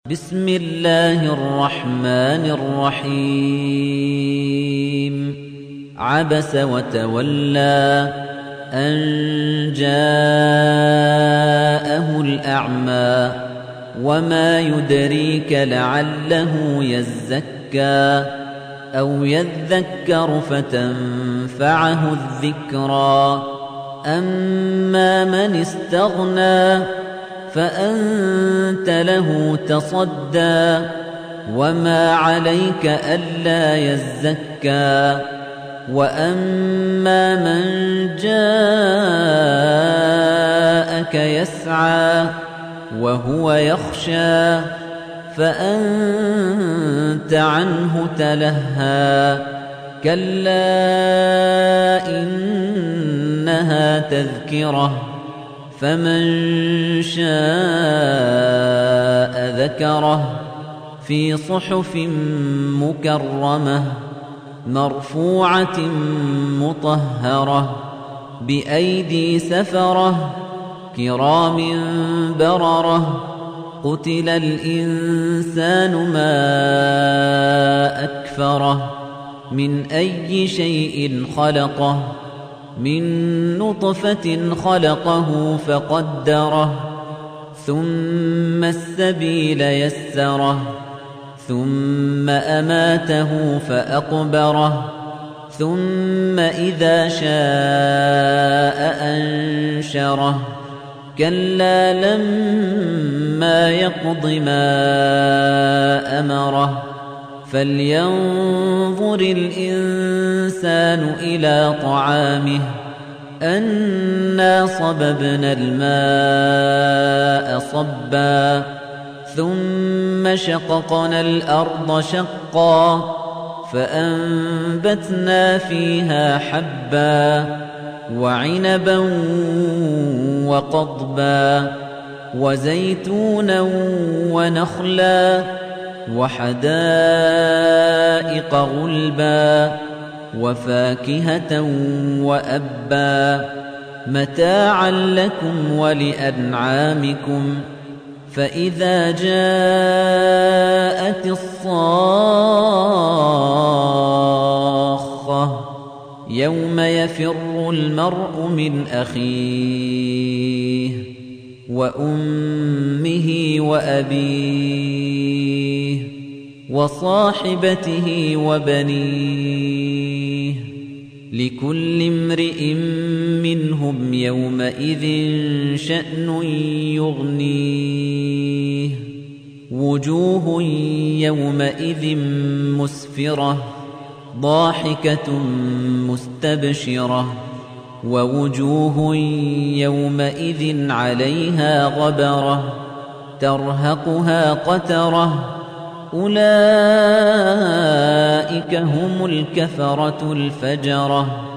بسم الله الرحمن الرحيم عبس وتولى أن جاءه الأعمى وما يدريك لعله يزكى أو يذكر فتنفعه الذكرى أما من استغنى فأنت له تصدى وما عليك ألا يزكى وأما من جاءك يسعى وهو يخشى فأنت عنه تلهى كلا إنها تذكرة فمن شاء ذكره في صحف مكرمة مرفوعة مطهرة بأيدي سفرة كرام بررة قتل الإنسان ما أكفره من أي شيء خلقه من نطفة خلقه فقدره ثم السبيل يسره ثم أماته فأقبره ثم إذا شاء أنشره كلا لما يقض ما أمره فلينظر الإنسان إلى طعامه أنا صببنا الماء صبا ثم شققنا الأرض شقا فأنبتنا فيها حبا وعنبا وقضبا وزيتونا ونخلا وحدائق غلبا وفاكهة وأبا متاعا لكم ولأنعامكم فإذا جاءت الصاخة يوم يفر المرء من أخيه وأمه وأبيه وصاحبته وبنيه لكل امرئ منهم يومئذ شأن يغنيه وجوه يومئذ مسفرة ضاحكة مستبشرة ووجوه يومئذ عليها غبرة ترهقها قترة أولئك هم الكفرة الفجرة